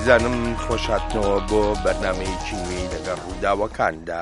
ئازیزانم خۆشهاتنەوە بۆ بەرنامەیەکی نوێی لەگەڵ ڕووداوەکاندا.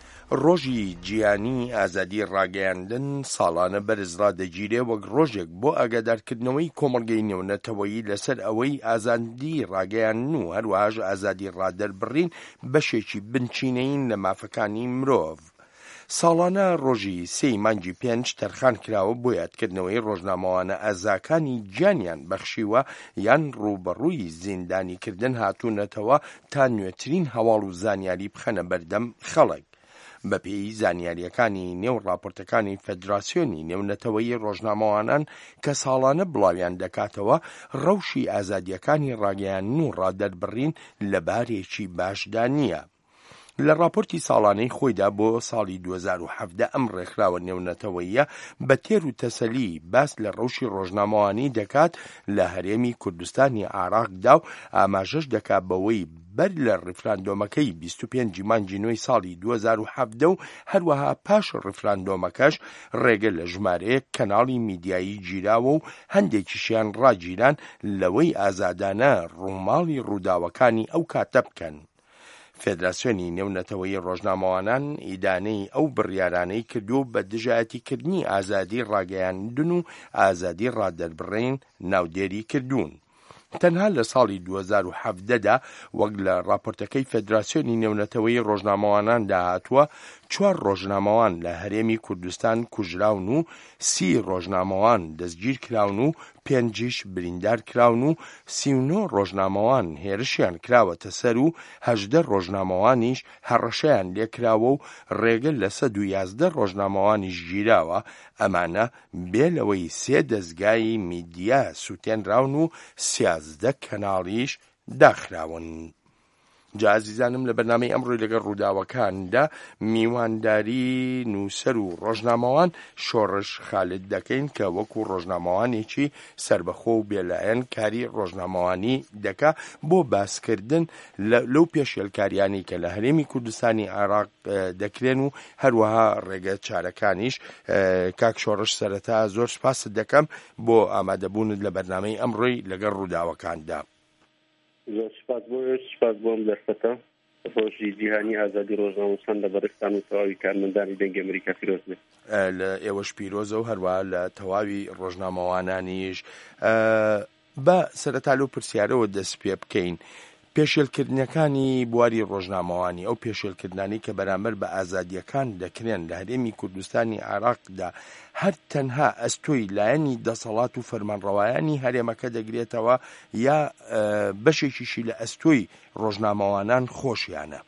ڕۆژی جیهانی ئازادی ڕاگەیاندن ساڵانە بەرزڕا دەگیرێ وەک ڕۆژێک بۆ ئاگادارکردنەوەی کۆمەڵگەی نێونەتەوەیی لەسەر ئەوەی ئازادی ڕاگەیاندن و هەروەهاش ئازادی ڕادەربڕین بەشێکی بنچینەین لە مافەکانی مرۆڤ. ساڵانە ڕۆژی 3 مانگی 5 تەرخان کراوە بۆ یادکردنەوەی ڕۆژنامەوانە ئازاکانی گیانیان بەخشیوە یان ڕوبەڕووی زیندانیکردن هاتوونەتەوە تا نوێترین هەواڵ و زانیاری بخەنە بەردەم خەڵک. بەپێی زانیاریەکانی نێو ڕاپۆرتەکانی فەدراسیۆنی نێونەتەوەیی ڕۆژنامەوانان کە ساڵانە بڵاویان دەکاتەوە، ڕەوشی ئازادیەکانی ڕاگەیاندن و ڕادەربڕین لە بارێکی باشدا نییە. لە راپۆرتی ساڵانەی خۆیدا بۆ ساڵی 2017 ئەم ڕێکخراوە نێونەتەوەییە بە تێر و تەسەلی باس لە ڕەوشی ڕۆژنامەوانی دەکات لە هەرێمی کوردستانی عێراقدا و ئاماژەش دەکات بەوەی بەر لە ڕیفراندۆمەکەی 25 مانگی نوێی ساڵی 2017 و هەروەها پاش ڕیفراندۆمەکەش ڕێگە لە ژمارەیەک کەناڵی میدیایی گیراوە و هەندێکیشیان ڕاگیران لەوەی ئازادانە ڕووماڵی ڕووداوەکانی ئەو کاتە بکەن. فێدراسیۆنی نێونەتەوەیی ڕۆژنامەوانان ئیدانەی ئەو بڕیارانەی کردو بە دژایەتیکردنی ئازادی ڕاگەیاندن و ئازادی ڕادەربڕین ناودێری کردوون. تەنها لە ساڵی 2017دا وەک لە راپۆرتەکەی فێدراسیۆنی نێونەتەوەیی ڕۆژنامەوانان داهاتووە 4 ڕۆژنامەوان لە هەرێمی کوردستان کوژراون و 30 ڕۆژنامەوان دەستگیر کراون و 5 بریندار کراون و 39 ڕۆژنامەوان هێرشیان کراوەتە سەر و 18 ڕۆژنامەوانیش هەڕەشەیان لێکراوە و ڕێگە لە 111 ڕۆژنامەوانیش گیراوە. ئەمانە بێ لەوەی 3 دەستگای میدیا سووتێنراون و 13 کەناڵیش داخراون. جا عزیزانم لە بەرنامەی ئەمڕۆی لەگەڵ ڕووداوەکاندا میوانداری نووسەر و ڕۆژنامەوان شۆڕش خالد دەکەین کە وەکو ڕۆژنامەوانێکی سربەخۆ و بێلایەن کاری ڕۆژنامەوانی دەکا بۆ باسکردن لەو پێشێلکاریانی کە لە هەرێمی کوردستانی عێراق دەکرێن و هەروەها ڕێگە چارەکانیش. کاک شۆڕش سەرەتا زۆر سپاست دەکەم بۆ ئامادەبوونت لە بەرنامەی ئەمڕۆی لەگەڵ ڕووداوەکاندا. سپاس بۆم دەستەکە ڕۆژی جیهانی ئازادی ڕۆژنامەوان لە بەڕێستان و تەواوی کارمەندانی دەنگی ئەمریکا پیرۆز بێت. لە ئێوەش پیرۆزە و هەروە لە تەواوی ڕۆژنامەوانانیش. بە سەرەتا لەو پرسیارەوە دەست پێ بکەین. پێشێلکردنەکانی بواری ڕۆژنامەوانی ئەو پێشێلکردانی کە بەرامبەر بە ئازادیەکان دەکرێن لە هەرێمی کوردستانی عێراقدا هەر تەنها ئەستۆی لایەنی دەسەڵات و فەرمانڕەوایانی هەرێمەکە دەگرێتەوە یا بەشێکیشی لە ئەستۆی ڕۆژنامەوانان خۆشیانە؟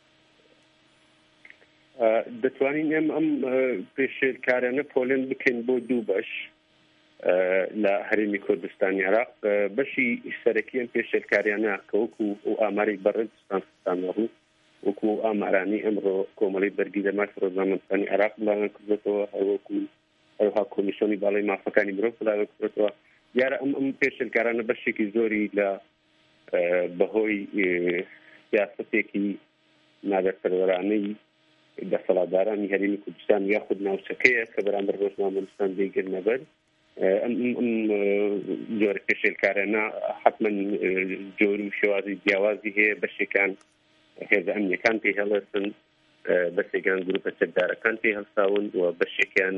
دەتوانین ئەم پێشێلکارانە پۆلێن بکەین بۆ دوو بەش لە هەرێمی کوردستانی عێراق. بەشی سەرەکیان پێشێلکاریانە کە وەکو و ئاماری بەڕێزستانڕوو وەکو ئامارانی ئەمڕۆ کۆمەڵی بەرگی دەماش ڕۆژنامەوانی عێراق بڵاوان کردێتەوە، هەروەها کۆمیسیۆنی باڵای مافەکانی مرۆڤ بڵاو کردێتەوە. دیارە ئەم پێشێلکارانە بەشێکی زۆری لە بەهۆی سیاسەتێکی نادەرپەروەرانەی دەسەڵاتدارانی هەرێمی کوردستان یاخود ناوچەکەیە کە بەرامبەر ڕۆژنامەوانستان دەیگر نەبەر. ئەم جۆرە پێشێلکارانە حتمەن جۆری و شێوازی جیاوازی هەیە. بەشێکان هێزە ئەمنیەکان پێی هەڵێستن، بەشێکان گروپە چەکدارەکان پێی هەڵساون و بەشێکیان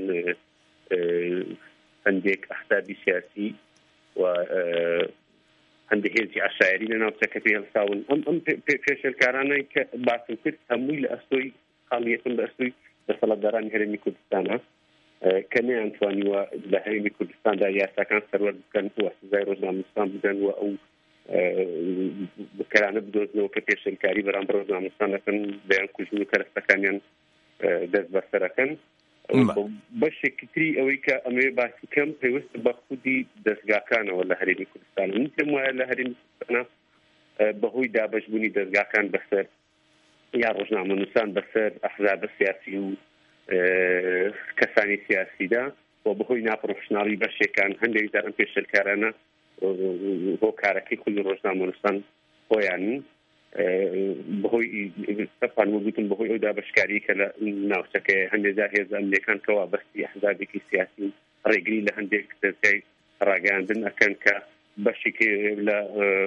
هەندێک ئەحزابی سیاسی و هەندێک هێزی عەشایری لە ناوچەکە پێی هەڵساون. ئەم پێشێلکارانەی کە باسم کرد هەمووی لە ئەستۆی خاڵیەتن لە ئەستۆی دەسەڵاتدارانی هەرێمی کوردستانە کە نەیانتوانیوە لە هەرێمی کوردستاندا یاساکان سەروەر بکەن و سزای ڕۆژنامەوان بدەن و ئەو بکەرانە بدۆزنەوە کە پێشێلکاری بەرامبەر ڕۆژنامەوان دەکەن، دەیان کوژن و کەرەستەکانیان دەست بەسەرەکەن. بەشێکی تری ئەوەی کە ئەمێ باسی کەم پێویستە بە خودی دەستگاکانەوە لە هەرێمی کوردستان. من پێم وایە لە هەرێمی کوردستانە بەهۆی دابەشبوونی دەستگاکان بەسەر یا ڕۆژنامەنووسان بەسەر ئەحزاب سیاسی و کەسانی سیاسیدا و بەهۆی ناپرۆفشناڵی بەشێکان هەندێک جار ئەم پێشێلکارانە هۆکارەکەی کولی ڕۆژنامەنووسان خۆیانن بەهۆی تەپان وەگوتم بەهۆی ئەو دابەشکاری کە لە ناوچەکەی هەندێک جار هێزە ئەمنیەکان کەوا بەستی ئەحزابێکی سیاسی ڕێگری لە هەندێک دەستگای ڕاگەاندن ئەکەن کە بەشێکی لە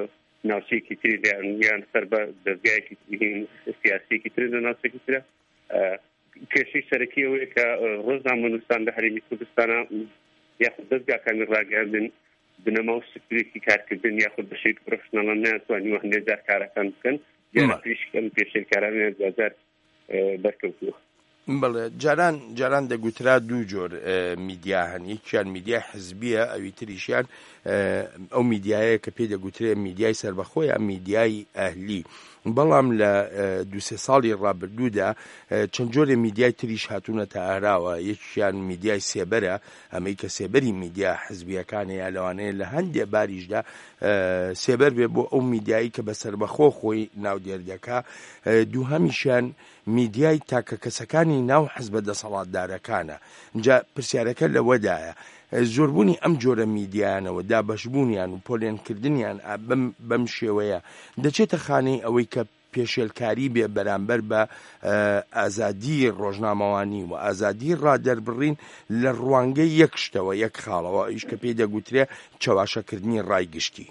ناوچەیەکی تری یان سەر بە دەستگایەکی سیاسیەکی تر لە ناوچەیەکی ترە کێشەی سەرەکی ئەوەیە کە ڕۆژنامە نووسان لە هەرێمی کوردستانە یاخود دەستگاکانی ڕاگەاندن بنەما و سکتورێکی کارکردن یاخود بەشێک پرۆفشناڵان ناتوانین هەندێک جار کارەکان بکەن دیارە پێشکەم پێشێلکارانیان جار بەرکەوتووە. بەڵێ جاران دەگوترا دوو جۆر میدیا هەن، یەکیان میدیای حزبیە، ئەوی تریشیان ئەو میدیایە کە پێی دەگوترێ میدیای سەربەخۆیە میدیای ئەهلی. بەڵام لە 2-3 ساڵی ڕابردوودا چەند جۆرێ میدیای تریش هاتوونەتە ئاراوە. یەکیان میدیای سێبەرە، ئەمەی کە سێبەری میدیا حزبیەکانە یا لەوانەیە لە هەندێک باریشدا سێبەر بێ بۆ ئەو میدیایی کە بە سەربەخۆ خۆی ناودێردەکە. دووهەمیشیان میدیای تاکە کەسەکانی ناو حزبە دەسەڵاتدارەکانە. اینجا پرسیارەکە لەوەدایە زۆربوونی ئەم جۆرە میدیانەوە دابەشبوونیان و پۆلێنکردنیان بەم شێوەیە دەچێتە خانەی ئەوەی کە پێشێلکاری بێ بەرامبەر بە ئازادی ڕۆژنامەوانی و ئازادی ڕادەربڕین لە ڕوانگەی یەک شتەوە، یەک خاڵەوە، ئیش کە پێی دەگوترێ چاواشەکردنی ڕایگشتی.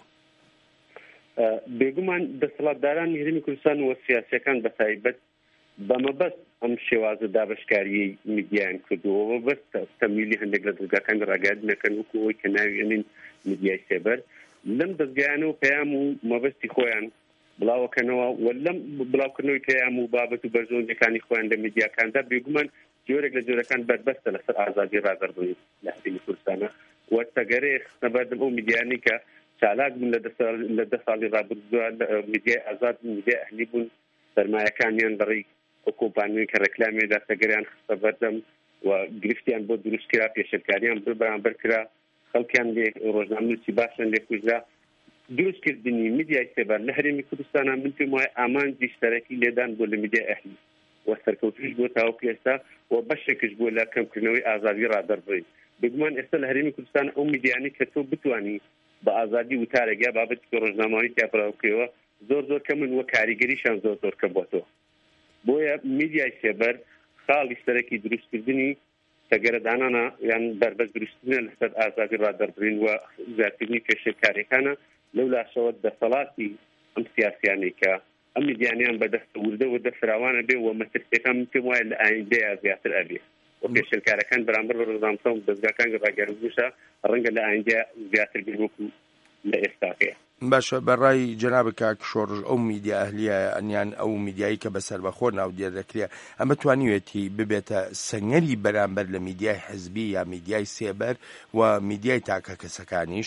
بێگومان دەسەڵاتدارانی هەرێمی کوردستان و سیاسیەکان بەتایبەت بەمەبەست ئەم شێوازە دابشکاری میدیایان کردووە بەست تەمیلی هەندێک لە دەستگاکان ڕاگەاندنەکەن وەکو ئەوەی کە ناوێنین میدیای سێبەر لەم دەستگایانەوە پەیام و مەبەستی خۆیان بڵاوەکەنەوە و لەم بڵاوکردنەوەی پەیام و بابەت و بەرزۆندەکانی خۆیان لە میدیاکاندا بێگومان جۆرێک لە جۆرەکان بەربەستە لەسەر ئازادی ڕادەربڕین لە هەرێمی کوردستانە و تەگەرەیە خستە بەردەم ئەو میدیانی کە چالاک بوون لە 10 ساڵی ڕابردووە میدیای ئازاد میدیای ئەهلی بوون سەرمایەکانیان بەڕێی ئەو کۆمپانیایی کە ڕێکلامێدا تەگەریان خستە بەردەم و گرفتیان بۆ دروستکرا، پێشێلکاریان بەرامبەر کرا، خەڵکیان لێ ڕۆژنامەنووسی باشیان لێ کوژرا. دروستکردنی میدیای سێبەر لە هەرێمی کوردستانە من پێم وایە ئامانجی شتەرەکی لێدان بۆ لە میدیای ئەهلی و سەرکەوتوش بۆ تاوەکو ئێستا و بەشێکش بۆ لە کەمکردنەوەی ئازادی ڕادەربڕین. بگومان ئێستا لە هەرێمی کوردستان ئەو میدیانی کە تۆ بتوانی بە ئازادی وتارێک یا بابەتی ڕۆژنامەوانی تیاپڕاوکەوە زۆر کەمن وە کاریگەریشان زۆر کە بۆ تۆ. بۆیە میدیای سێبەر خاڵی سەرەکی دروستکردنی تەگەرەدانانە یان بربەست دروستکردنە لەسەر ئازادی ڕادەربڕین و زیاترکردنی پێشێلکاریەکانە لەو لاشەوە دەسەڵاتی ئەم سیاسیانەی کە ئەم میدیانیان بەدەستە وردە و دەفراوانە بێ و مەترسیەکان پێم وایە لە ئایندەیە زیاتر ئەبێ و پێشێلکارەکان بەرامبەر بە ڕۆژنامەسە و دەستگاکانی ڕاگەاندنیشە ڕەنگە لە ئایندەیە زیاتر بێ وەکو لە ئێستاکەیە. باشە، بەڕای جەناب کاک شۆڕژ ئەو میدیا ئەهلیە ئەنیان ئەو میدیایی کە بەسەر بەخۆ ناودێردەکرێ ئەمە توانیوێتی ببێتە سەنگەری بەرامبەر لە میدیای حزبی یا میدیای سێبەر و میدیای تاکە کەسەکانیش؟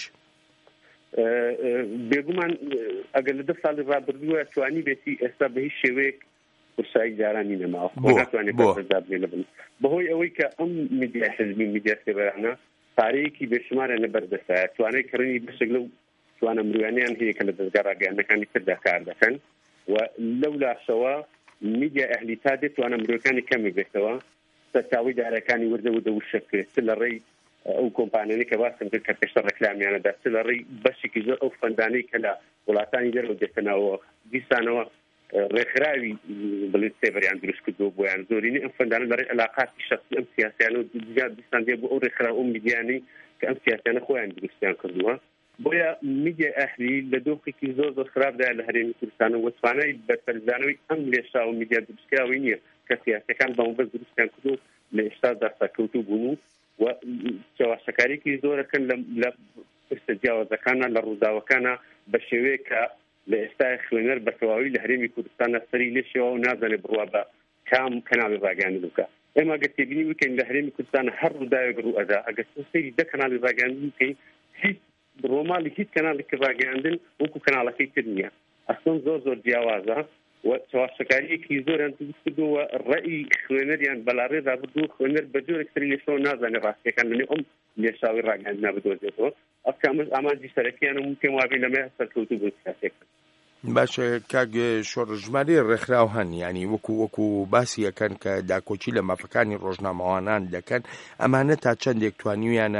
بێگومان ئەگەر لە 10 ساڵی ڕابردووە توانی بێتی ئێستا بە هیچ شێوەیەک قورسایی جارانی نەماوە ناتوانێت بەردەست بێنە بن بەهۆی ئەوەی کە ئەم میدیا حزبی میدیا سێبەرانە پارەیەکی بێشمارە لەبەردەستایە توانای کڕنی بەشێک لەو توانە مروانیان هەیە کە لە دەستگا ڕاگەاندنەکانی تردا کار دەکەن و لەو لاشەوە میدیا ئەهلی تا دێتوانە مرۆڤەکانی کەمی بێتەوە سەرچاوی دارەکانی وردە و دەوشەکرێت لە ڕێی ئەو کۆمپانیانی کە باسم کرد کە پێشتر ڕێکلامیانەدا لە ڕێی بەشێکی زۆر ئەو فەندانەی کە لە وڵاتانی دەرەوە دێتنەوە دیسانەوە ڕێکخراوی بڵێت سێبەریان دروست کردووە بۆیان زۆرینی ئەم فەندانە لە ڕێی علاقاتی شەخسی ئەم سیاسیانە و دیسان دێ بۆ ئەو ڕێکخراو ئەو میدیانەی کە ئەم سیاسیانە خۆیان دروستیان کردووە. بۆیە میدیا ئەهلی لە دۆخێکی زۆر خراپدا لە هەرێمی کوردستان و توانای بەرپەرزانەوەی ئەم لێشا و میدیا دروستکراوی نییە کە سیاسەکان بەمەبەست دروستیان کردو لە ئێستا دەستەکەوتوو بوون و چاواشەکاریی زۆرەکەن لە جیاوازەکانە لە ڕووداوەکانە بە شێوەیە کە لە ئێستا خوێنەر بە تەواوی لە هەرێمی کوردستانە سەری لێشەوە و نازانێت بڕوا بە کام کەناڵی ڕاگەاندن بکە. ئێمە ئەگەر تێبینی بکەین لە هەرێمی کوردستانە هەر ڕووداوێک ڕوو ئەدا ئەگەر سەری 10 کەناڵی ڕاگەاندن بکەین هیچ ڕۆماڵی هیچ کەناڵێکی ڕاگەاندن وەکو کەناڵەکەی تر نییە. ئەسڵن زۆر جیاوازە و چاواشەکاریەکی زۆریان دروست کردووە ڕەئی خوێنەریان بەلاڕێدا بردوو خوێنەر بە جۆرێک سەری لێشەوە نازانێت ڕاستیەکان لەنێ ئەم لێشاوی ڕاگەاندنا بدۆزێتەوە. ئەفکامەش ئامانجی سەرەکییان و پێم وابێ لەمە سەرکەوتوو بوو سیاسەکان. باشە کاک شۆڕژماری ڕێکخراو هەن، ینی وەکو باسی یەکەن کە داکۆچی لە مافەکانی ڕۆژنامەوانان دەکەن ئەمانە تا چەندێک توانیویانە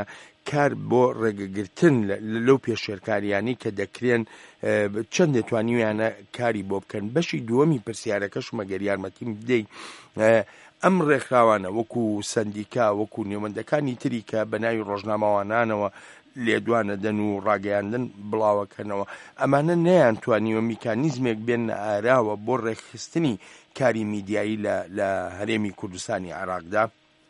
کار بۆ ڕێگەگرتن لەو پێشێرکاریانی کە دەکرێن چەند دەتوانیویانە کاری بۆ بکەن. بەشی دووەمی پرسیارەکەشمە گەر یارمەتیم بدەی ئەم ڕێکخراوانە وەکو سەندیکا وەکو نێوەندەکانی تری کە بە ناوی ڕۆژنامەوانانەوە لێدوانە دەن و ڕاگەیاندن بڵاوەکەنەوە ئەمانە نەیانتوانیوە میکانیزمێک بێن ئاراوە بۆ ڕێکخستنی کاری میدیایی لە هەرێمی کوردستانی عێراقدا.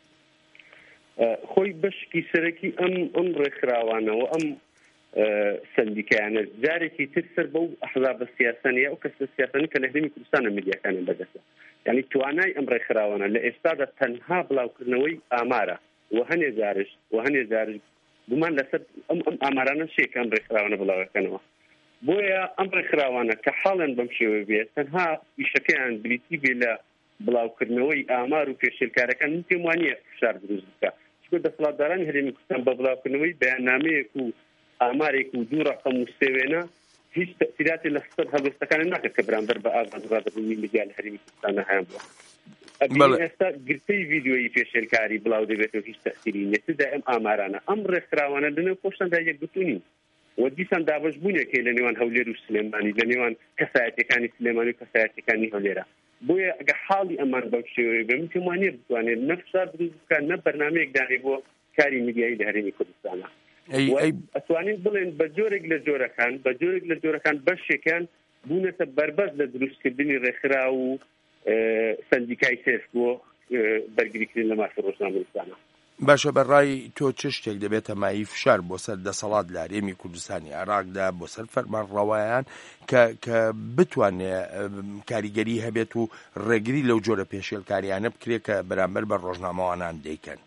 خۆی بەشکی سەرەکی ئەم ڕێکخراوانەوە ئەم سندیکایانە جارێکی تر سەر بەو ئەحزاب سیاسەنیە ئەو کەسە سیاسەنی کە لە هەرێمی کوردستانە میدیاکانە بەدەستە. یعنی توانای ئەم ڕێکخراوانە لە ئێستادا تەنها بڵاوکردنەوەی ئامارە و هەنێ جارش گومان لەسەر ئەم ئامارانە شێک ئەم ڕێکخراوانە بڵاوەکەنەوە. بۆیە ئەم ڕێکخراوانە کە حاڵن بەم شێوە بێت تەنها ئیشەکەیان بریتی بێ لە بڵاوکردنەوەی ئامار و پێشێلکارەکان من پێم وانییە فشار دروست بکە. چونکە دەسەڵاتدارانی هەرێمی کوردستان بە بڵاوکردنەوەی بەیاننامەیەک و ئامارێک و دوو ڕەقەم و سێوێنە هیچ تەسیراتی لەسەر هەڵوێستەکان ناکات کە بەرامبەر بە ئازاد ڕادەبوونی میدیا لە هەرێمی کوردستانە هەیە بووە. ئێستا گرتەی ڤیدیۆیی پێشێلکاری بڵاو دەبێتەوە هیچ تەسیری نێتدا ئەم ئامارانە ئەم ڕێکخراوانە لەنێو خۆشتاندا یەکگرتوونین و دیسان دابەشبوونێکی لە نێوان هەولێر و سلێمانی لە نێوان کەسایەتەکانی سلێمانی و کەسایەتەکانی هەولێرە. بۆیە ئەگە حاڵی ئەمان بەو شێوەیە بێ من پێم وانییە بتوانێت نە فشار دروست بکات نە بەرنامەیەک دانێ بۆ کاری میدیایی لە هەرێمی کوردستانە. ئەتوانین بڵێن بە جۆرێک لە جۆرەکان بەشێکیان بوونەتە بەربەست لە دروستکردنی ڕێکخرا و سندیکای سێف بۆ بەرگریکردن لە مافی ڕۆژنامەنووسانە. باشە بەڕای تۆ چ شتێک دەبێتە مای فشار بۆ سەر دەسەڵات لە هەرێمی کوردستانی عێراقدا بۆ سەر فەرمانڕەوایان کە بتوانێت کاریگەری هەبێت و ڕێگری لەو جۆرە پێشێلکاریانە بکرێت کە بەرامبەر بە ڕۆژنامەوانان دەیکەن؟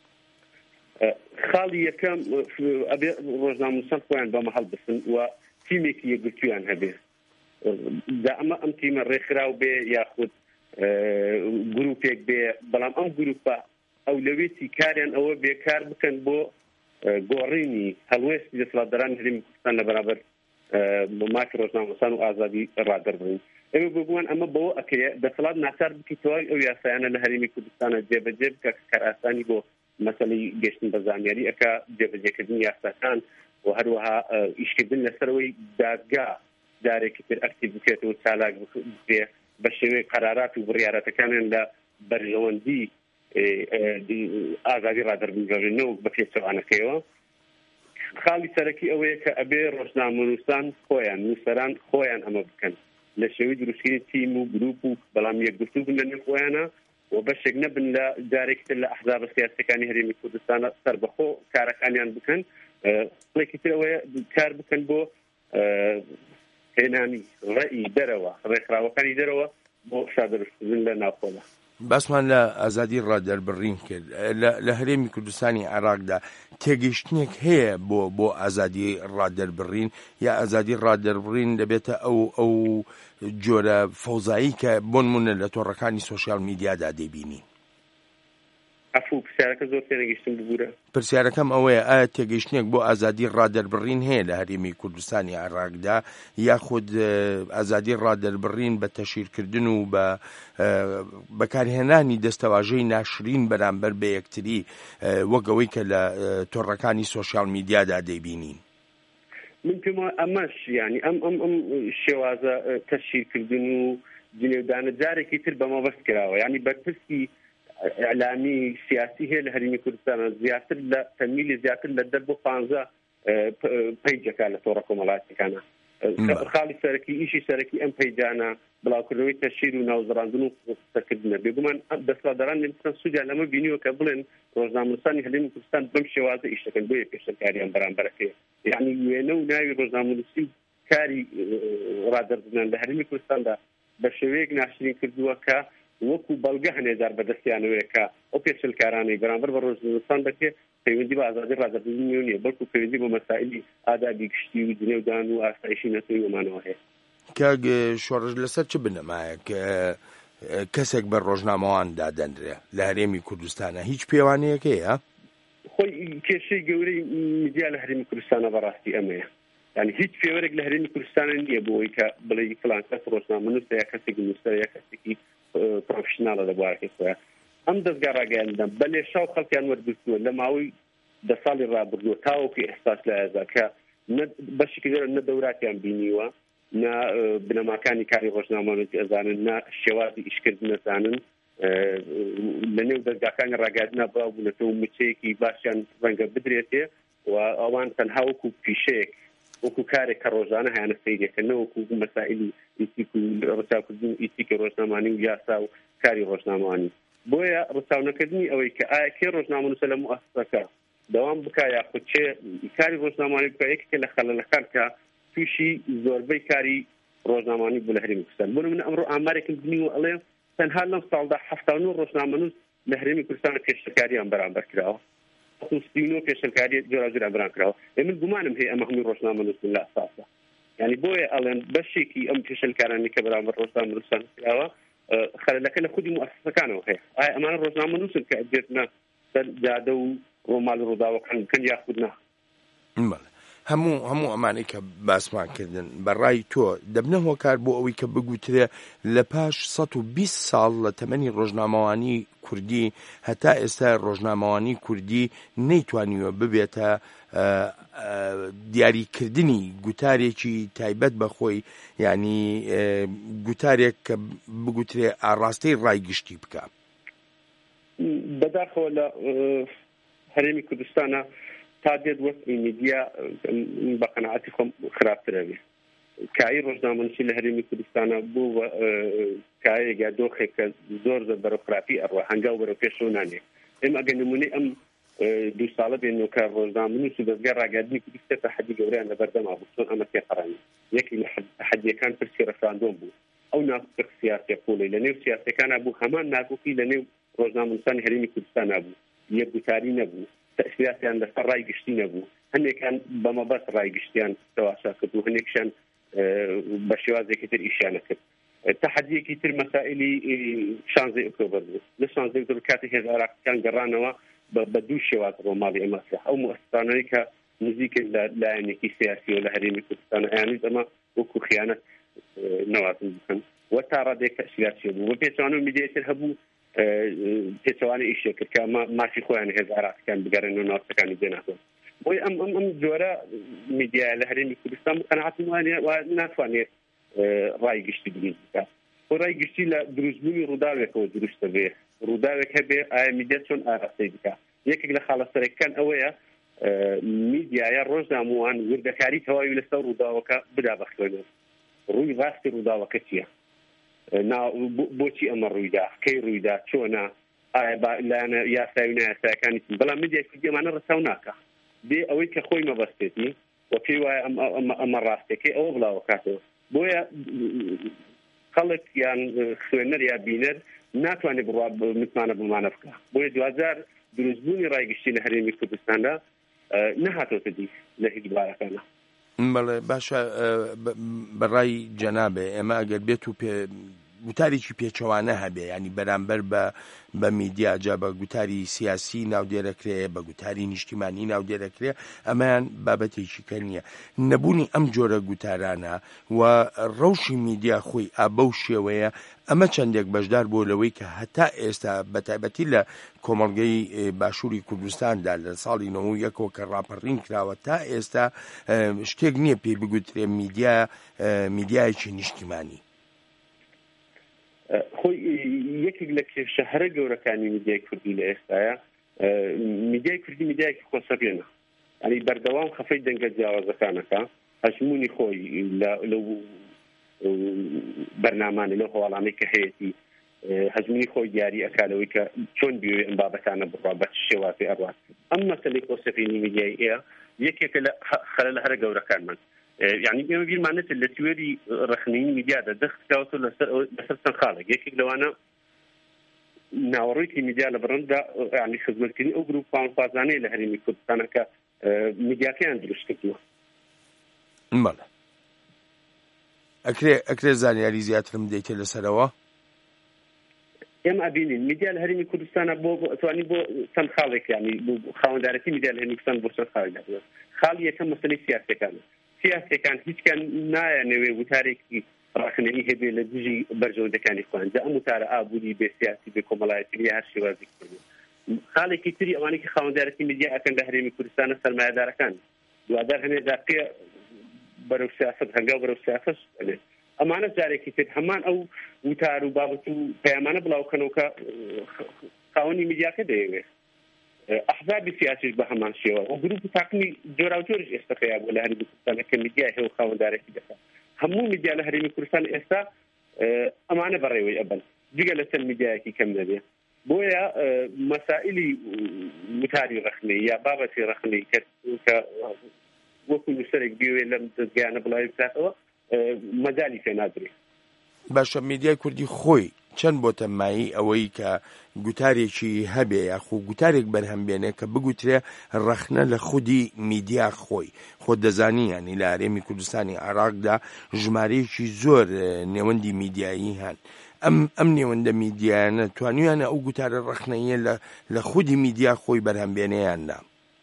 خاڵی یەکەم ئەبێ ڕۆژنامەنووسان خۆیان بەمە هەڵبستن و تیمێکی یەکگرتویان هەبێ. ئەم تیمە ڕێکخراو بێ یاخود گروپێک بێ، بەڵام ئەم گروپە ئەولەوێتی کاریان ئەوە بێکار بکەن بۆ گۆڕینی هەڵوێستی دەسەڵاتدارانی هەرێمی کوردستان لە بەرامبەر مافی ڕۆژنامەنووسان و ئازادی ڕادەربڕین. ئێمە بگومان ئەمە بەوە ئەکرێ دەسەڵات ناچار بکەیتەوە ئەو یاسایانە لە هەرێمی کوردستانە جێبەجێ بکە کە کار ئاسانی بۆ مەسەلەی گەشتن بە زانیاری ئەکا جێبەجێکردنی یاساکان و هەروەها ئیشکردن لەسەرەوەی دادگا جارێکی تر ئەکتیڤ بکرێتەوە چالاک بکرێ بە شێوەیە قەرارات و بڕیارەتەکانیان لە بەرژەوەندی ئازادی ڕادەربڕینەوە بە پێچەوانەکەیەوە. خاڵی سەرەکی ئەوەیە کە ئەبێ ڕۆژنامەنووسان خۆیان نووسەران خۆیان ئەمە بکەن لە شێوەی دروستکردنی تیم و گروپ و بەڵام یەکگرتوو بن لەنێو خۆیانە و بەشێک نەبن لە جارێکتر لە ئەحزاب سیاسیەکانی هەرێمی کوردستانە سەربەخۆ کارەکانیان بکەن. بڵێکی تر ئەوەیە کار بکەن بۆ هێنانی ڕێی دەرەوە ڕێکخراوەکانی دەرەوە بۆ شادروستکردن لە ناوخۆدا. باسمان لە ئازادی ڕادەربڕین کرد لە هەرێمی کوردستانی عێراقدا تێگەیشتنێک هەیە بۆ ئازادی ڕادەربڕین یا ئازادی ڕادەربڕین دەبێتە ئەو جۆرە فەوزایی کە بۆ نمونە لە تۆڕەکانی سۆشیال میدیادا دەبینی؟ ئەفوو پرسیارەکە زۆر تێنەگەیشتم ببوورە. پرسیارەکەم ئەوەیە ئایا تێگەیشتنێک بۆ ئازادی ڕادەربڕین هەیە لە هەرێمی کوردستانی عێراقدا یاخود ئازادی ڕادەربڕین بە تەشیرکردن و بە بەکارهێنانی دەستەواژەی ناشرین بەرامبەر بە یەکتری وەکەوەی کە لە تۆڕەکانی سۆشیال میدیادا دەیبینین؟ من پێم وایە ئەمەش یعنی ئەم شێوازە تەشیرکردن و جنێودانە جارێکی تر بەمەبەست کراوە. یعنی بەرپرسی ئەعلامی سیاسی هەیە لە هەرێمی کوردستانە زیاتر لە تەمیلی زیاتر لە 10 بۆ 15 پەیجەکە لە تۆڕە کۆمەڵایەتیەکانە. خاڵی سەرەکی ئیشی سەرەکی ئەم پەیجانە بڵاوکردنەوەی تەشیر و ناوزەڕاندن و قسەکردنە. بێگومان دەسەڵاتداران لێستان سوودیان لەمە بینیوە کە بڵێن ڕۆژنامەنووسانی هەرێمی کوردستان بەم شێوازە ئیش دەکەن بۆیە پێشەکاریان بەرامبەرەکەیە. یعنی وێنە و ناوی ڕۆژنامەنووسی کاری ڕادەربردنان لە هەرێمی کوردستاندا بە شێوەیەک ناشرین کردووە کە وەکو بەڵگە هەنێدار بەدەستیانەوەیە کە ئەو پێشەلکارانەی بەرامبەر بە ڕۆژنامەنووسان دەکرێت پەیوەندی بە ئازادی ڕادەربردنی نییە بەڵکو پەیوەندی بە مەسائلی ئادابی گشتی و جنێودان و ئاسایشی نەتەوەی وەمانەوە هەیە. کاگ شۆڕژ لەسەر چ بنەمایە کە کەسێک بە ڕۆژنامەوان دادەنرێ لە هەرێمی کوردستانە هیچ پێوانەیەک هەیە؟ خۆی کێشەی گەورەی میدیا لە هەرێمی کوردستانە بەڕاستی ئەمەیە. یعنی هیچ پێوەرێک لە هەرێمی کوردستانە نییە بۆی کە بڵێ فڵان کەس ڕۆژنامەنووسە یا کەسێکی نووسەر یا کەسێکی پرۆفشناڵە لە بوارەکەی خۆیان. ئەم دەستگا ڕاگەیاندەم بە لێشاو خەڵکیان وەرگرتووە لە ماوەی دە ساڵی ڕابردووە تاوەکو ئێستاش لە ئێزا کە بەشێکی زۆر نە دەوراتیان بینیوە نا بنەماکانی کاری ڕۆژنامەوانەتی ئەزانن نا شێوازی ئیشکردن نەزانن لە نێو دەرگاکانی ڕاگەاندنا بڵاو بوونەتەوە مچەیەکی باشیان ڕەنگە بدرێتێ و ئەوان تەنها وەکو پیشەیەک وەکو کارێک کە ڕۆژانە هیانە سەیرەکەنەوە وەکو مەسائلی ئیتیک و ڕچاوکردن ئیتیکی ڕۆژنامانی و یاسا و کاری ڕۆژنامەوانی بۆیە ڕچاونەکردنی ئەوەی کە ئایا کێ ڕۆژنامەنووسە لە موئەسسەکە دەوام بکە یاخود چێ کاری ڕۆژنامەوانی بکە یەکێکە لە خەلەلەکان کە تووشی زۆربەی کاری ڕۆژنامەوانی بوو لە هەرێمی کوردستان بۆ نمونە ئەمڕۆ ئامارێکم بینیوە ئەڵێ تەنها لەم ساڵدا 79 ڕۆژنامەنووس لە هەرێمی کوردستان پێشەکاریان بەرامبەر کراوە 39 پێشەکاری جۆراجۆران بەرامبەر کراوە من گومانم هەیە ئەمە هەمووی ڕۆژنامەنووسن لە ئاساسە یعنی بۆیە ئەڵێن بەشێکی ئەم پێشەکارانی کە بەرامبەر ڕۆژنامەنووسان کراوە خەلەلەکە لە خودی موئەسسەکانەوە هەیە ئایا ئەمانە ڕۆژنامەنووسن کە ئەدێتنە سەر جادە و ڕۆمال و ڕووداوەکان بکەن یاخود نا هەموو ئەمانەی کە باسمان کردن بەڕای تۆ دەبنە هۆکار بۆ ئەوەی کە بگوترێ لە پاش 120 ساڵ لە تەمەنی ڕۆژنامەوانی کوردی هەتا ئێستا ڕۆژنامەوانی کوردی نەیتوانیوە ببێتە دیاریکردنی گوتارێکی تایبەت بەخۆی ینی گوتارێک کە بگوترێ ئاڕاستەی ڕایگشتی بکە بەداخەوە لە هەرێمی کوردستانە تا دێت وەستی میدیا بە قەناعەتی خۆم خراپترە بێ کایی ڕۆژنامەنووسی لە هەرێمی کوردستانە بوو کایەکە دۆخێک کە زۆر زۆر بەرەو خراپی ئەڕوا هەنگاو بەرەو پێشەوە نانێ ئێمە ئەگەر نمونەی ئەم 2 ساڵە بێنەوە کە ڕۆژنامەنووس و دەستگای ڕاگەاندنی کوردستان تەحەدی گەورەیان لە بەردەما بوو چۆن ئەمە تێقەڕانی یەکی لە تەحەدیەکان پرسی ڕەفراندۆم بوو ئەو ناکۆک سیاسی قوڵی لە نێو سیاسەکانە بوو هەمان ناکۆکی لە نێو ڕۆژنامەنووسانی هەرێمی کوردستانە بوو یەکگوتاری نەبوو تەسیراتیان لەسەر ڕایگشتی نەبوو هەندێکان بەمەبەست ڕایگشتیان تەواشا کرد و هەندێکشان بە شێوازێکی تر ئیشیانە کرد تەحەدیەکی تر مەسائلی 16 ئۆکتۆبەر بوو لە 16 ئۆکتۆبەر کاتی هێز عێراقیەکان گەڕانەوە بە دوو شێواز ڕۆماڵی ئەمە ئەو موەسسانەی کە نزیکن لە لایەنێکی سیاسی و لە هەرێمی کوردستان ئەیانویست ئەمە وەکو خیانەت نەوازن بکەن و تا ڕادێک تەسیراتی بوو بە پێچوانە میدیاتر هەبوو پێچەوانە ئیشێک کرد کە مافی خۆیان هێز عێراقیەکان بگەڕێن و ناوچەکانی دێناتەوە بۆی ئەم جۆرە میدیای لە هەرێمی کوردستان قەناعەتم وایە ناتوانێت ڕایگشتی دروست بکات بۆ ڕایگشتی لە دروستبوونی ڕووداوێکەوە دروستە بێ ڕووداوێک هەبێ ئایا میدیا چۆن ئاراستەی بکات یەکێک لە خاڵەسەرەکان ئەوەیە میدیایە ڕۆژنامەوان وردەکاری تەواوی لەسەر ڕووداوەکە بدا بەخوێنێت ڕووی ڕاستی ڕووداوەکە چییە بۆچی ئەمە ڕوویدا کەی ڕوویدا چۆنا ئایا لایەنە یاساوی نایاسایەکانی بەڵام میدیای کوردی ئەمانە ڕەچاو ناکە بێ ئەوەی کە خۆی مەبەستێتی و پێی وایە ئەمە ڕاستێکی ئەوە بڵاوەکاتەوە بۆیە خەڵک یان خوێنەر یا بینەر ناتوانێت بڕوا متمانە بمانە بکە بۆیە دوجار دروستبوونی ڕایگشتی لە هەرێمی کوردستاندا نەهاتۆتە دی لە هیچ بارەکانە بەڵێ باشە بەڕای جەنابێ ئێمە ئەگەر بێت و گوتارێکی پێچەوانە هەبێ ینی بەرامبەر بە میدیا جا بە گوتاری سیاسی ناودێرەکرێ بە گوتاری نیشتیمانی ناودێرەکرێ ئەمەیان بابەتێکی کە نییە نەبوونی ئەم جۆرە گوتارانە و ڕەوشی میدیا خۆی ئابە و شێوەیە ئەمە چەندێک بەشدار بۆ لەوەی کە هەتا ئێستا بەتایبەتی لە کۆمەڵگەی باشووری کوردستاندا لە ساڵی 91ەوە کە ڕاپەڕین کراوە تا ئێستا شتێک نییە پێی بگوترێ میدیایەکی نیشتیمانی خۆی یەکێک لە کێشەهرە گەورەکانی میدیای کوردی لە ئێستاە میدیای کوردی میدیایکی خۆسەبێنە ئەنی بەردەوام خەفەی دەنگە جیاوازەکانەکە هەژمونی خۆی لەو بەرنامانە لەو هەواڵانەی کە هەیەی هەژمونی خۆی دیاری ئەکالەوەی کە چۆن بێ ئەم بابەتانە بڕوا بە شێوازی ئەڕات ئەم مەسەلەی خۆسەبێنی میدیای ئێە یەکێکە لە خەلە لە هەرە گەورەکانمان يعني ئێمە بیرمانێت لە تیوێری ڕخنەی میدیادا دەستکەوتە لەسەر چەند خاڵێک یەکێک لەوانە ناوەڕۆیی میدیا لە بڕندا ینی خزمەتکردنی ئەو گروپ خوازانەیە لە هەرێمی کوردستانە کە میدیاکەیان دروست کردووە بەڵێ ئەکرێ زانیاری زیاترم دەیتێ لەسەرەوە ئێمە ئەبینین میدیا لە هەرێمی کوردستانە بۆ ئەتوانی بۆ چەند خاڵێک ینی خاوەندارەتی میدیا لە هەرێمی کوردستان بۆ چەند خاڵێک دەبێت خاڵی یەکەم مەسەلەی سیاسەکانە سیاسەکان هیچکان نایەنەوێ وتارێکی ڕاخنەی هەبێ لە دژی بەرژەوەندەکانی خۆیان جا ئەم وتارە ئابووری بێ سیاسی بێ کۆمەڵایەتی هەر شێوازێک خاڵێکی تری ئەوانی کە خاوەندارەتی میدیا ئەکەن لە هەرێمی کوردستانە سەرمایەدارەکان دوادار هەنێ داقیە بەرەو سیاسەت هەنگاو بەرەو سیاسەت ئەمانە جارێکی تر هەمان ئەو وتار و بابەت و پەیامانە بڵاوکەنەوە کە خاوەنی میدیاکە دەیەوێت ئەحزابی سیاسیش بە هەمان شێوە و گروپ تاقمی جۆرا و جۆرش ئێستا خەیاب بوو لە هەرێمی کوردستانە کە میدیای هەیە و خاوەندارێکی دەکات هەموو میدیا لە هەرێمی کوردستان ئێستا ئەمانە بەڕێوەی ئەبن جگە لەسەر میدیایەکی کەم دەبێ بۆیە مەسائلی وتاری ڕەخنەی یا بابەتی ڕەخنەی کە وەکو نووسەرێک بیوێ لەم دەستگایانە بڵاوی بکاتەوە مەجالی پێ نادرێت. باشە میدیای کوردی خۆی چەند بۆتە مایی ئەوەی کە گوتارێکی هەبێ یاخۆ گوتارێک بەرهەم بێنێ کە بگوترێ ڕەخنە لە خودی میدیا خۆی خۆ دەزانی ینی لە هەرێمی کوردستانی عێراقدا ژمارەیەکی زۆر نێوەندی میدیایی هەن ئەم نێوەندە میدیایانە توانیویانە ئەو گوتارە ڕەخنەیە لە خودی میدیا خۆی بەرهەم بێنەیاندا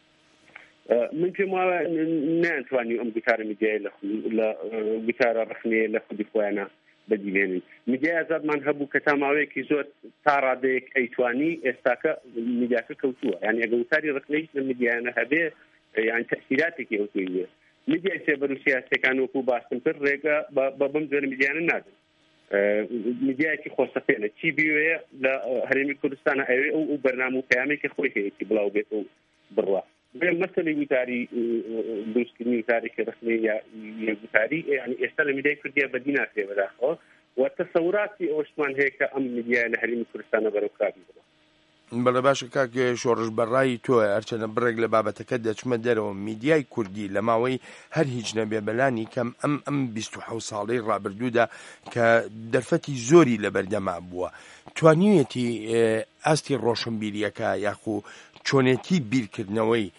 من پێم وایە ناتوانانی ئەم گوتارە میدیای لە گوتارە ڕەخنەیە لە خودی خۆیانە بەدیێنین میدیای ئازادمان هەبوو کە تا ماوەیەکی زۆر تا ڕادەیەک ئەیتوانی ئێستاکە میدیاکە کەوتووە یعنی ئەگە وتاری ڕەخنەی لە میدیایانە هەبێ یان تەسیراتێکی ئەوتویە میدیای سێبەر و سیاسەکان وەکو باسم کرد ڕێگە بە بەم جۆرە میدیانە نادن میدیایەکی خۆسەفێنە چی بیوێ لە هەرێمی کوردستانە ئەوێ ئەو بەرنامە و پەیامێکی خۆی هەیەی بڵاو بێت و بڕوا مەسەلەی وتاری دروستکردنی وتارێکی ڕەخنەی یا گوتاری یعنی ئێستا لە میدیای کوردیا بەدی ناکرێ بەداخەوە و تەسەوراتی ئەوەشمان هەیە کە ئەم میدیای لە هەرێمی کوردستانە بەرەو کاری بڕوا. بەڵێ باشە کاک شۆڕش بەڕای تۆ هەرچەنە بڕێک لە بابەتەکە دەچمە دەرەوە میدیای کوردی لە ماوەی هەر هیچ نەبێ بەلانی کەم ئەم 27 ساڵەی ڕابردوودا کە دەرفەتی زۆری لە بەردەما بووە توانیوێتی ئاستی ڕۆشنبیریەکە یاخو چۆنێتی بیرکردنەوەی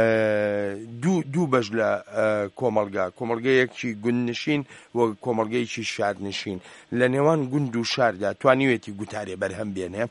دوو بەش لە کۆمەڵگەیەکی گوندنشین و کۆمەڵگەیەکی شارنشین لە نێوان گوند و شاردا توانیوێتی گوتارێ بەرهەم بێنێ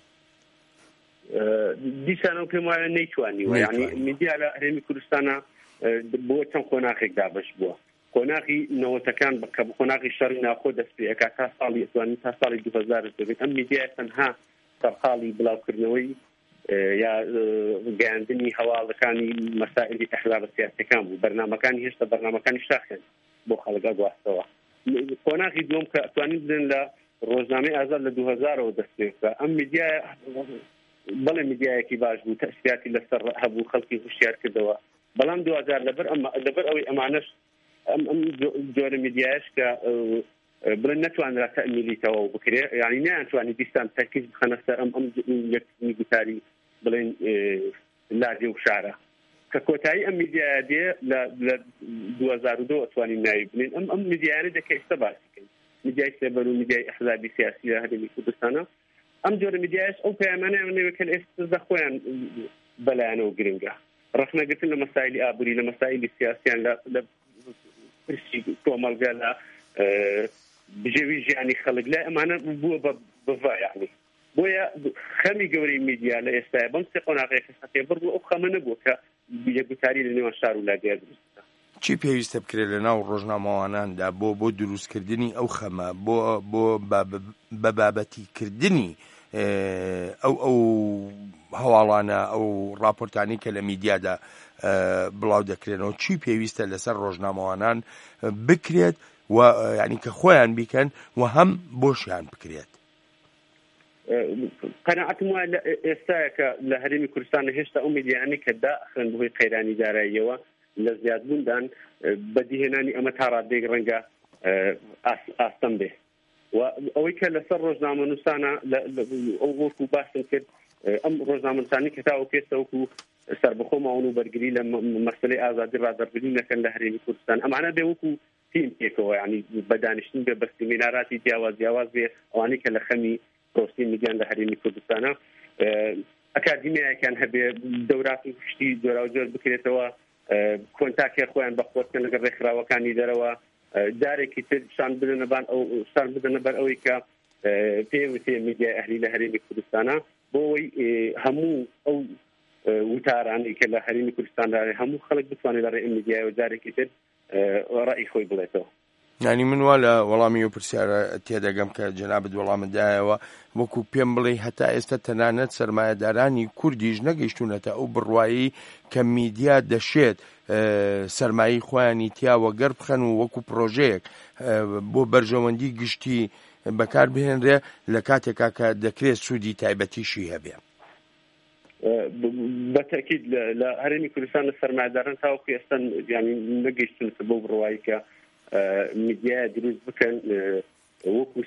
دیسانەوە پێم وایە نەیتوانیوە یعنی میدیا لە هەرێمی کوردستانە بۆ چەند قۆناغێک دابەش بووە قۆناغی نەوەتەکان کە قۆناغی شەڕی ناوخۆ دەست پێکا تا ساڵی ئەتوانی تا ساڵی 2000 دەبێت ئەم میدیای تەنها سەرقاڵی بڵاوکردنەوەی یا گەیاندنی هەواڵەکانی مەسائلی ئەحزاب سیاسیەکان بوو بەرنامەکانی هێشتا بەرنامەکانی شاخێن بۆ خەڵکە گواستەوە قۆناغی دووەم کە ئەتوانین بدەن لە ڕۆژنامەی ئازاد لە 2000ەوە دەست پێکا ئەم میدیای بەڵێ میدیایەکی باش بوو تەسیراتی لەسەر هەبوو خەڵکی هوشیار کردەوە بەڵام 2000 لەبەر ئەوەی ئەمانەش ئەم جۆرە میدیایش کە بڵێن نەتوانرا تەمیلیتەوە بکرێ یعنی نەیانتوانی بیستان تەرکیز بخەنە سەر ئەم یەکمی گوتاری بڵێن لاجێ و شارە کە کۆتایی ئەم میدیایە دێ لە 2002 ئەتوانین ناوی بنین ئەم میدیایانە دەکە ئێستا باسیکەین میدیای سێبەر و میدیای ئەحزابی سیاسی لە هەرێمی کوردستانە ئەم جۆرە میدیایش ئەو پەیامانەیە کە ئێستا خۆیان بەلایەنەوە گرنگە ڕەخنەگرتن لە مەسایلی ئابووری لە مەسایلی سیاسیان لە پرسی کۆمەڵگە لە بژێوی ژیانی خەڵک لای ئەمانە بووە بەڤا یعنی بۆیە خەمی گەورەی میدیا لە ئێستاە بەم سێ قۆناغەیەکە سەتێ بڕبوو ئەو خەمە نەبووە کە یەکگوتاری لە نێوان شار و لاگەیە دروستە چی پێویستە بکرێت لە ناو ڕۆژنامەواناندا بۆ دروستکردنی ئەو خەمە بۆ بە بابەتیکردنی ئەو هەواڵانە ئەو راپۆرتانی کە لە میدیادا بڵاو دەکرێنەوە چی پێویستە لەسەر ڕۆژنامەوانان بکرێت و یعنی کە خۆیان بیکەن و هەم بۆشیان بکرێت قەناعەتم وایە ئێستایە کە لە هەرێمی کوردستانە هێشتا ئەو میدیانی کە داخن بۆی قەیرانی داراییەوە لە زیادبووندان بەدیهێنانی ئەمە تا ڕادێک ڕەنگە ئاستەم بێ و ئەوەی کە لەسەر ڕۆژنامە نووسانە ئەو وەکو باسم کرد ئەم ڕۆژنامە نووسانی کە تاوە پێستە وەکو سەربەخۆماون و بەرگری لە مەسەلەی ئازادی ڕادەربردن نەکەن لە هەرێمی کوردستان ئەمانە بێ وەکو تیم پێکەوە یعنی بەدانیشتن بێ بە سیمیناراتی جیاواز بێ ئەوانەی کە لە خەمی پرۆسی میدیان لە هەرێمی کوردستانە ئەکادیمیایەکان هەبێ دەوراتی شتی جۆرا و جۆر بکرێتەوە کۆنتاکێ خۆیان بەخۆتکەن لەگەڵ ڕێکخراوەکانی دەرەوە جارێکی تر شان بدەنە بەر ئەوەی کە پێوتێ میدیای ئەهلی لە هەرێمی کوردستانە بۆەوەی هەموو ئەو وتارانی کە لە هەرێمی کوردستاندا هەموو خەڵک بتوانێت لە ڕێی میدیایەوە جارێکی تر ڕای خۆی بڵێتەوە ینی من وا لە وەڵامی و پرسیارە تێدەگەم کە جەنابەت وەڵامدایەوە وەکو پێم بڵێ هەتا ئێستا تەنانەت سەرمایەدارانی کوردیش نەگەیشتونەتە ئەو بڕوایی کە میدیا دەشێت سەرمایی خۆیانی تیاوە گەر بخەن و وەکو پرۆژەیەک بۆ بەرژەوەندی گشتی بەکار بهێنرێ لە کاتێکا کە دەکرێت سوودی تایبەتیشی هەبێ. بەتەکید لە هەرێمی کوردستان لە سەرمایەداران تاوەکو ئێستا ینی نەگەیشتونەتە بۆ بڕوایی کە میدیا دروست بکەن وەکو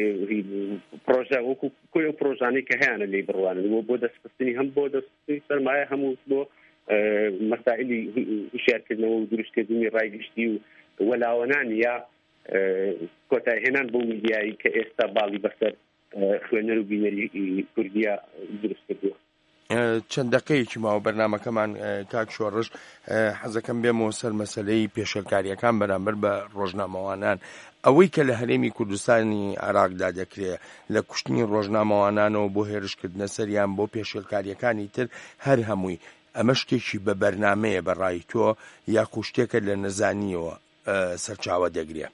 پرۆژە وەکو کۆی ئەو پرۆژانەی کە هەیەە لێی بڕوانن بۆ دەستپستنی هەم بۆ دەستپستنی سەرمایە هەموو بۆ مەسائلی هوشیارکردنەوە و دروستکردنی ڕایگشتی و وەلاوەنان یا کۆتایهێنان بۆ میدیایی کە ئێستا باڵی بەسەر خوێنەر و بینەری کوردیا دروست کردووە. چەند دقەیەکی ماوە بەرنامەکەمان کاک شۆڕش حەزەکەم بێمەوە سەر مەسەلەی پێشەلکاریەکان بەرامبەر بە ڕۆژنامەوانان ئەوەی کە لە هەرێمی کوردستانی عێراقدا دەکرێت لە کوشتنی ڕۆژنامەوانانەوە بۆ هێرشکردنە سەریان بۆ پێشەلکاریەکانی تر هەر هەمووی ئەمە شتێکی بە بەرنامەیە بەڕای تۆ یا کوشتێکە لە نەزانیەوە سەرچاوە دەگرێت؟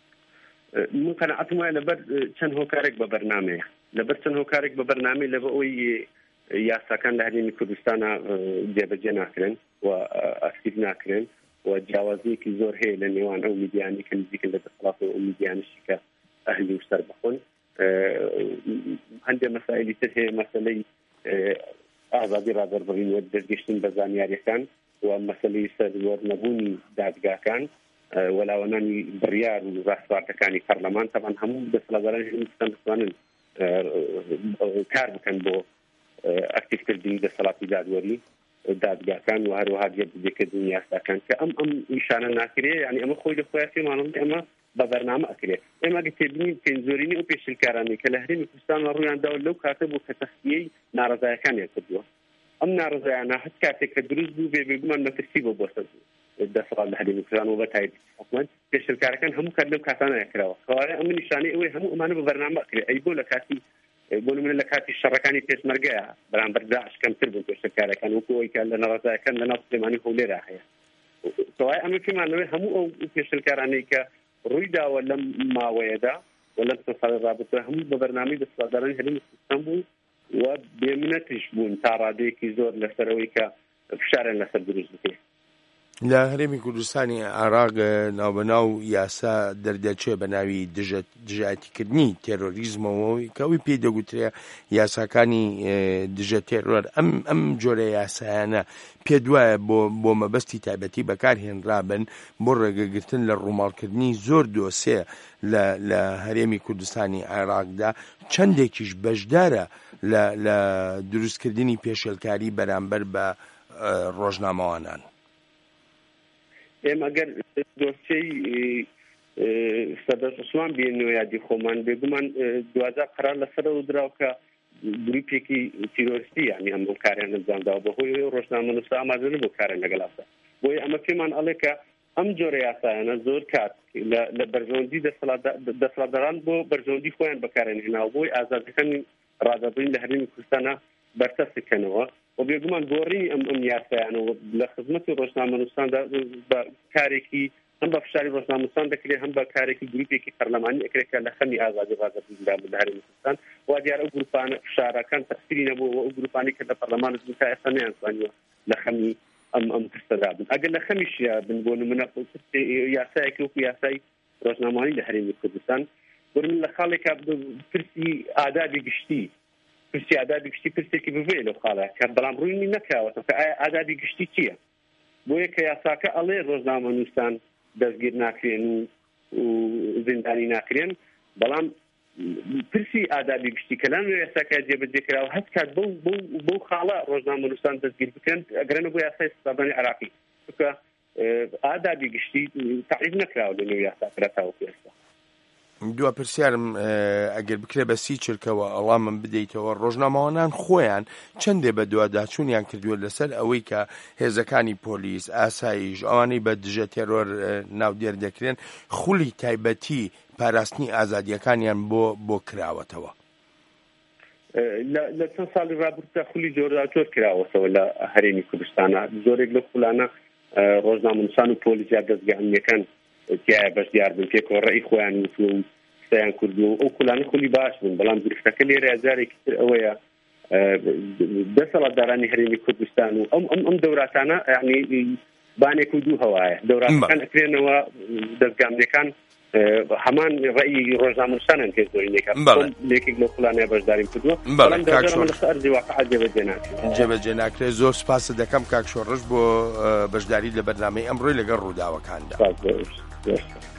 من قەنەعەتم وایە لەبەر چەند هۆکارێک بە بەرنامەیە لەبەر چەند هۆکارێک بە بەرنامەی لەبەر ئەوەی یاساکان لە هەرێمی کوردستانە جێبەجێ ناکرێن و ئەکتیڤ ناکرێن و جیاوازیەکی زۆر هەیە لە نێوان ئەو میدیانی کە نزیکن لە دەسەڵات و ئەو میدیانشی کە ئەهلی و سەر بخۆن. هەندێک مەسائلی تر هەیە مەسەلەی ئازادی ڕادەربڕین و دەستگەشتن بە زانیاریەکان و مەسەلەی سەروەرنەبوونی دادگاکان وەلاوەنانی بڕیار و ڕاستواردەکانی پەرلەمان تەمان هەموو دەسەڵاتدارانی هێرشکردن بتوانن کار بکەن بۆ ئەکتیڤکردنی دەسەڵاتی دادوەری دادگاکان و هەروەها جێبەجێکردنی یاساکان کە ئەم نیشانە ناکرێ یعنی ئەمە خۆی لە خۆیان پێمانڵێ ئەمە بە بەرنامە ئەکرێ. ئێمە ئەگە تێبینین کە زۆرینەی ئەو پێشەلکارانەی کە لە هەرێمی کوردستان ڕوویانداوە لەو کاتە بۆ کە تەخلیەی ناڕەزایەکانیان کردووە. ئەم ناڕەزایانە هەست کاتێک کە دروست بوو بێگومان مەترسی بۆ سەر دەسەڵات لە هەرێمی کوردستان و بەتایبەتی حکومەت پێشەلکارەکان هەموو کات لەو کاتانە یەکراوە کەواتە ئەمە نیشانەی ئەوەی هەموو ئەمانە بە بەرنامە ئەکرێ. ئەی بۆ لە کاتی بۆ نمونە لە کاتی شەڕەکانی پێشمەرگەیە بەرامبەر داعش کەمتر بوون پێشەلکارەکان وەکو ئەوەی کە لە ناڕەزایەکان لەناو سلێمانی هەولێرا هەیە. کەواتە ئەمە پێمانەوەی هەموو ئەو پێشەلکارانەی کە ڕووی داوە لەم ماوەیەدا و لەم ساڵە ڕابردووە هەموو بە بەرنامەی دەسەڵاتدارانی هەرێمی کوردستان بوون و بێمنەتیش بوون تا ڕادەیەکی زۆر لەسەرەوەی کە فشارێن لەسەر دروست بکرێت. لە هەرێمی کوردستانی عێراق ناوبەناو یاسا دەردەچێ بە ناوی دژایەتیکردنی تێرۆریزمەوەی کە ئەوی پێی دەگوترێ یاساکانی دژە تێرۆر ئەم جۆرە یاسایانە پێ دوایە بۆ مەبەستی تایبەتی بەکارهێنرابن بۆ ڕێگەگرتن لە ڕووماڵکردنی زۆر دۆسێ لە هەرێمی کوردستانی عێراقدا چەندێکیش بەشدارە لە دروستکردنی پێشێلکاری بەرامبەر بە ڕۆژنامەوانان. ئێمە ئەگەر دۆسیەی سەدەس عوسمان بێنەوە یادی خۆمان بێگومان دوازار قەرار لەسەرەوە دراوە کە گروپێکی تیرۆریستی یعنی ئەم کاریان ئەنجامداوە بەهۆی ڕۆژنامەنووسە ئامادە نەبوو کارە لەگەڵ ئاسا بۆیە ئەمە پێمان ئەڵێ کە ئەم جۆرە یاسایانە زۆر کات لە بەرژەوەندی دەسەڵاتداران بۆ بەرژەوەندی خۆیان بەکارهێناوە بۆی ئازادەکانی ڕادەبرین لە هەرێمی کوردستانە بەرتەسکەنەوە و بێگومان گۆڕینی ئەم یاسایانەوە لە خزمەتی ڕۆژنامەنووساندا بە کارێکی هەم بە فشاری ڕۆژنامەنووسان دەکرێت هەم بە کارێکی گروپێکی پەرلەمانی ئەکرێت کە لە خەمی ئازادی ڕادەبریندا لە هەرێمی کوردستان وا دیارە ئەو گروپانە فشارەکان تەسیری نەبووە ئەو گروپانی کە لە پەرلەمان تا ئێستا نەیانتوانیوە لە خەمی ئەم پرسەدا بن. ئەگەر لە خەمیشیا بن بۆ نمونە یاسایەکی وەکو یاسای ڕۆژنامەوانی لە هەرێمی کوردستان بڕن لە خاڵێکا پرسی ئادابی گشتی پرسی ئادابی گشتی پرسێکی بڤێ لەو خاڵە کە بەڵام ڕووی نەکراوەتەوە کە ئایا ئادابی گشتی چییە؟ بۆیە کە یاساکە ئەڵێ ڕۆژنامەنووسان دەستگیر ناکرێن و زیندانی ناکرێن بەڵام پرسی ئادابی گشتی کە لەم یاساکە جێبەجێکراوە هەست کات بەو خاڵە ڕۆژنامەنووسان دەستگیر بکەن ئەگەرنە بۆ یاسای سەردانی عێراقی چونکە ئادابی گشتی تعریف نەکراوە لە نێو یاساکرا تاوەکو ئێستا. دو پرسیارم ئەگەر بکرێ بە سی چرکەوە ئەڵامم بدەیتەوە ڕۆژنامەوانان خۆیان چەندێ بە دوواداچوونیان کردووە لەسەر ئەوەی کە هێزەکانی پۆلیس ئاسایش ئەوانەی بە دژە تێرۆر ناودێر دەکرێن خولی تایبەتی پاراستنی ئازادیەکانیان بۆ کراوەتەوە. لە چەند ساڵی ڕابردوودا خولی جۆرە کراوەتەوە لە هەرێمی کوردستانە زۆرێک لە خولانە ڕۆژنامەنووسان و پۆلیسیا دەستگا ئەمنیەکان تیا بەشدیار بن پێکەوە ڕێی خۆیان وتو سیان کردو ئەو کولانە خولی باش بن بەڵام گرفتەکە لێرە جارێکی تر ئەوەیە دەسەڵاتدارانی هەرێمی کوردستان و ئەم دەوراتانە یعنی بانێک و دوو هەوایە دەوراتەکان ئەکرێنەوە دەستگامنەکان هەمان ڕێی ڕۆژنامەنووسانن پێ زۆرینێکە لێکێک لەو کولانەیە بەشداریم کردووە بەڵام لەسەر ئەرزی واقع جێبەجێ ناکرێت. زۆر سپاس دەکەم کاک شۆڕش بۆ بەشداری لە بەرنامەی ئەمڕۆی لەگەڵ ڕووداوەکاندا.